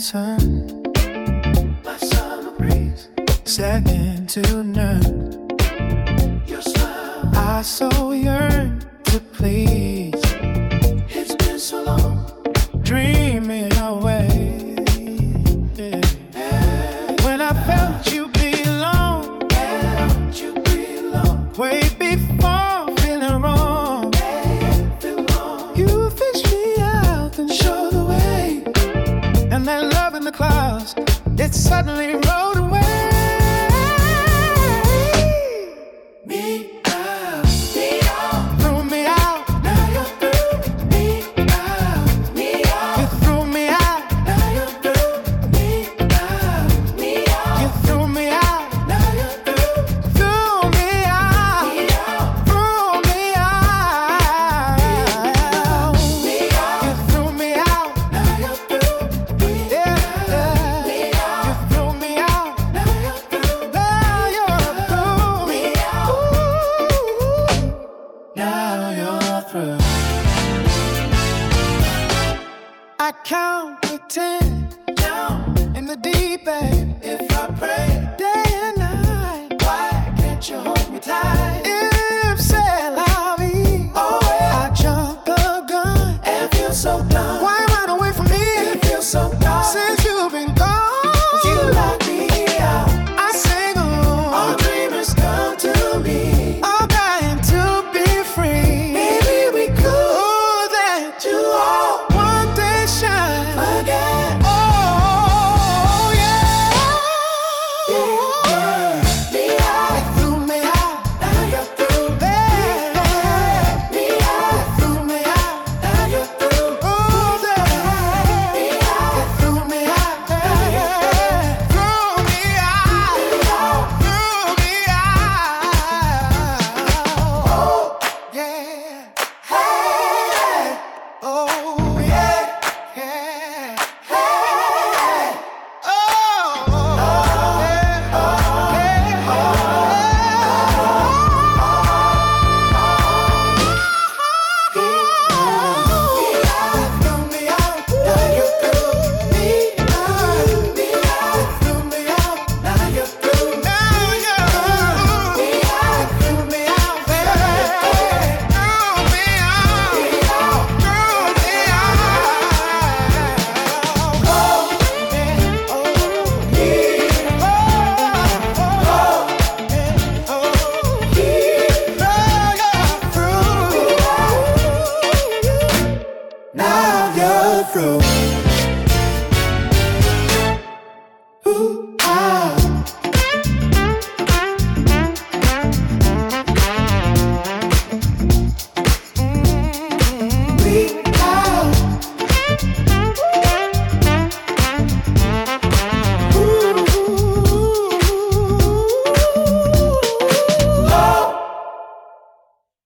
sun, my summer breeze, second to none. Your smile, I so yearn to please. It's been so long, dreaming away. Yeah. When I felt you belong, way before feeling wrong. You fished me out and showed the way, and that love in the clouds, it suddenly rolled away. Me out, threw me out. Now you're through me out, you threw me out. Now you're through me out, you threw me out. Now you're through me out, threw me out. You threw me out. Now you're through me out, you threw me out. Now you're through me out. Now you're through. I count to 10.